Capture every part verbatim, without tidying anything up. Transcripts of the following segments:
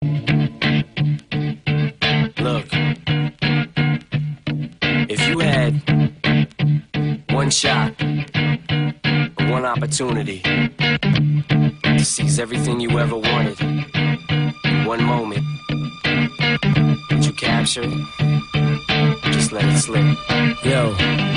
Look, if you had one shot, one opportunity to seize everything you ever wanted in one moment, would you capture it? Just let it slip. Yo.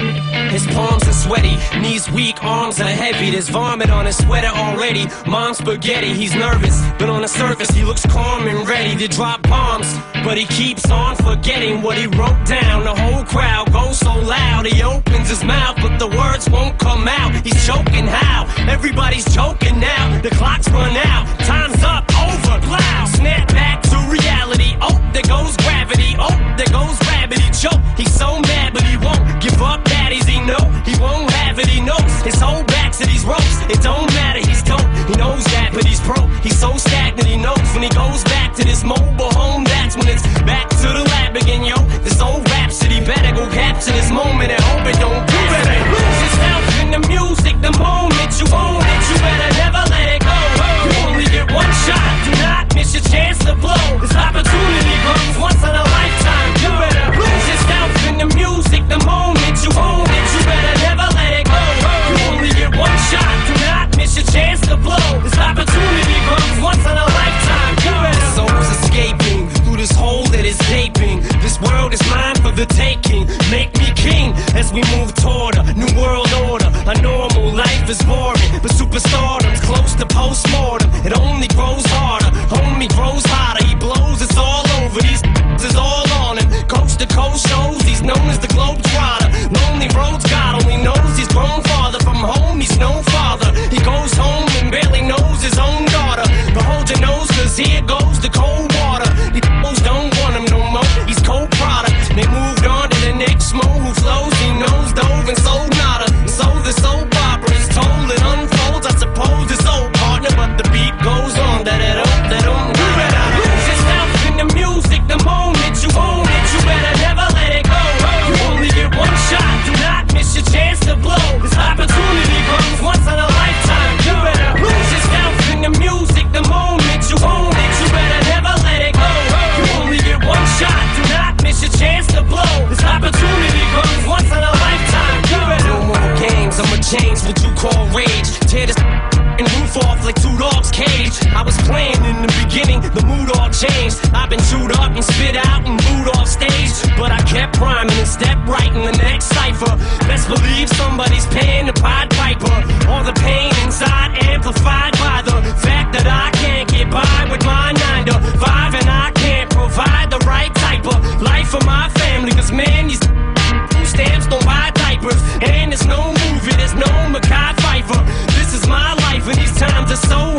His palms are sweaty, knees weak, arms are heavy. There's vomit on his sweater already. Mom's spaghetti, he's nervous, but on the surface he looks calm and ready to drop bombs. But he keeps on forgetting what he wrote down. The whole crowd goes so loud, he opens his mouth, but the words won't come out. He's choking how? Everybody's choking now. The clock's run out, time's up, over, loud. Snap back to reality. Oh, there goes gravity. Oh, there goes gravity. Choke. He's so mad, but he won't give up. Daddies, he know he won't have it. He knows his whole back to these ropes. It don't matter, he's dope. He knows that, but he's broke. He's so stagnant. He knows when he goes back to this mobile home, that's when it's back to the lab again. Yo, this old rhapsody better go capture this moment and hope it don't. You better lose yourself in the music. The moment you own it, you better never let it go. You only get one shot. Do not miss your chance to blow. This opportunity comes once in a lifetime. You better lose yourself in the music. The moment you own it, you better never let it go. You only get one shot. Do not miss your chance to blow. This opportunity comes once in a lifetime. You better. Soul's escaping through this hole that is gaping. This world is mine for the taking. Make me king as we move toward a new world order. A normal life is boring, but superstardom's close to postmortem. It only grows harder, homie grows hotter. He blows, it's all over. These is all on him. Coast to coast shows, he's known as the Globetrotter. Lonely roads, God only knows he's grown farther from home. He's no father. He goes home and barely knows his own daughter. But hold your nose, cause here goes the cold water. These fools don't want him no more. He's cold product. They moved on to the next mo who flows. He knows dove and sold nada. So the soap opera is told, it unfolds. I suppose it's old partner, but the beat goes on. That it up, that um. You better lose yourself in the music. The moment you own it, you better never let it go. You only get one shot. Do not miss your chance to blow. This opportunity comes once in a lifetime. You better lose yourself in the music. The moment you own it, you better never let it go. You only get one shot. Do not miss your chance to blow. This opportunity comes once in a lifetime. You better. No more games. I'ma change what you call rage. Tear this and roof off like two dogs' cage. I was playing in the beginning, the mood all changed. I've been chewed up and spit out and booed off stage, but I kept rhyming and stepped right in the next cipher. Best believe somebody's paying the Pied Piper. All the pain inside amplified by the fact that I can't get by with my nine to five, and I can't provide the right type of life for my family. Cause man, these food stamps don't buy diapers, and there's no movie, there's no Mackay Pfeiffer. This is my life, and these times are so